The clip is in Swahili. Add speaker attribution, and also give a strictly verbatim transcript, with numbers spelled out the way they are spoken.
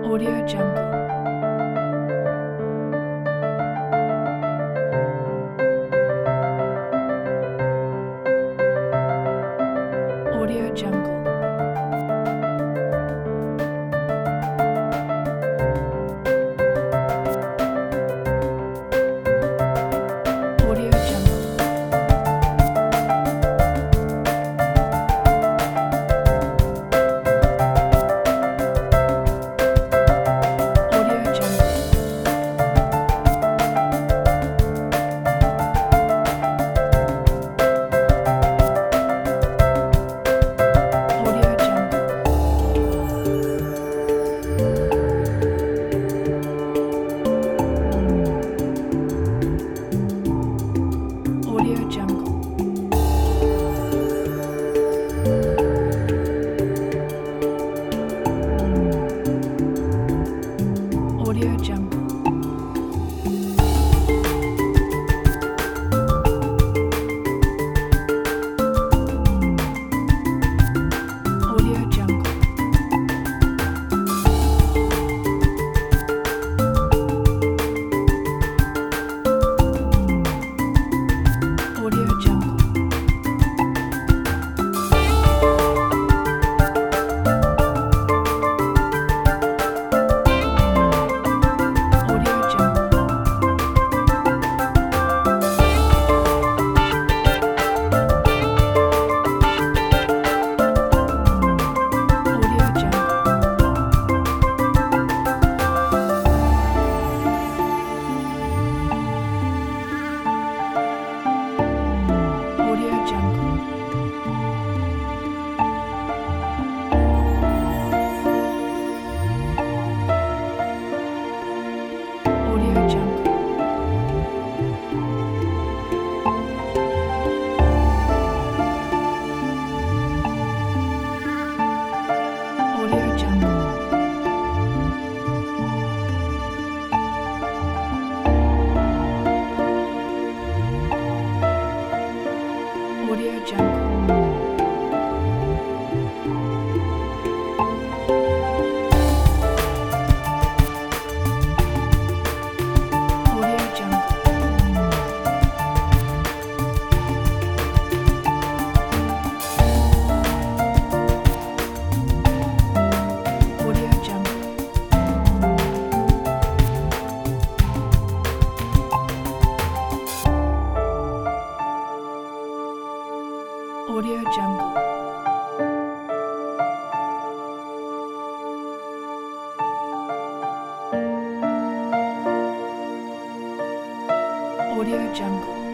Speaker 1: Audio Jungle. Audio Jungle. Audio Jungle. Audio Jungle. Audio Jungle. Audio Jungle. Audio Jungle. Audio Jungle. Audio Jungle. Audio Jungle. Audio Jungle. Audio Jungle. Audio Jungle. Audio Jungle. Audio Jungle. Audio Jungle. Audio Jungle. Audio Jungle. Audio Jungle.